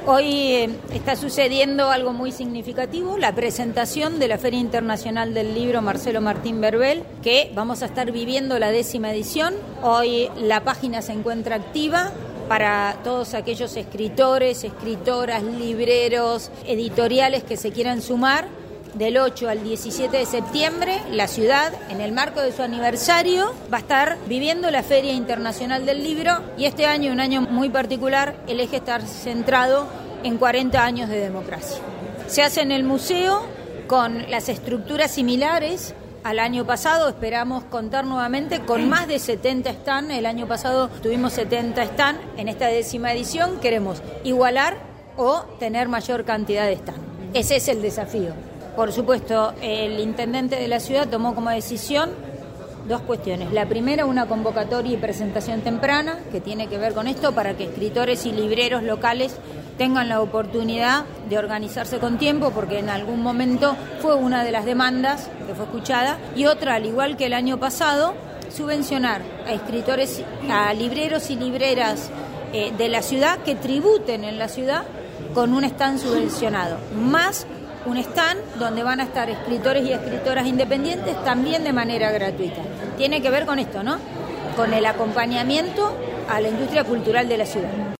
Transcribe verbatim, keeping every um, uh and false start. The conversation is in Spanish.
Hoy eh, está sucediendo algo muy significativo, la presentación de la Feria Internacional del Libro Marcelo Martín Verbel, que vamos a estar viviendo la décima edición. Hoy la página se encuentra activa para todos aquellos escritores, escritoras, libreros, editoriales que se quieran sumar. Del ocho al diecisiete de septiembre, la ciudad, en el marco de su aniversario, va a estar viviendo la Feria Internacional del Libro, y este año, un año muy particular, el eje está centrado en cuarenta años de democracia. Se hace en el museo con las estructuras similares al año pasado. Esperamos contar nuevamente con más de setenta stands. El año pasado tuvimos setenta stands. En esta décima edición queremos igualar o tener mayor cantidad de stands. Ese es el desafío. Por supuesto, el intendente de la ciudad tomó como decisión dos cuestiones. La primera, una convocatoria y presentación temprana, que tiene que ver con esto, para que escritores y libreros locales tengan la oportunidad de organizarse con tiempo, porque en algún momento fue una de las demandas que fue escuchada. Y otra, al igual que el año pasado, subvencionar a escritores, a libreros y libreras eh, de la ciudad que tributen en la ciudad con un stand subvencionado, más un stand donde van a estar escritores y escritoras independientes también de manera gratuita. Tiene que ver con esto, ¿no? Con el acompañamiento a la industria cultural de la ciudad.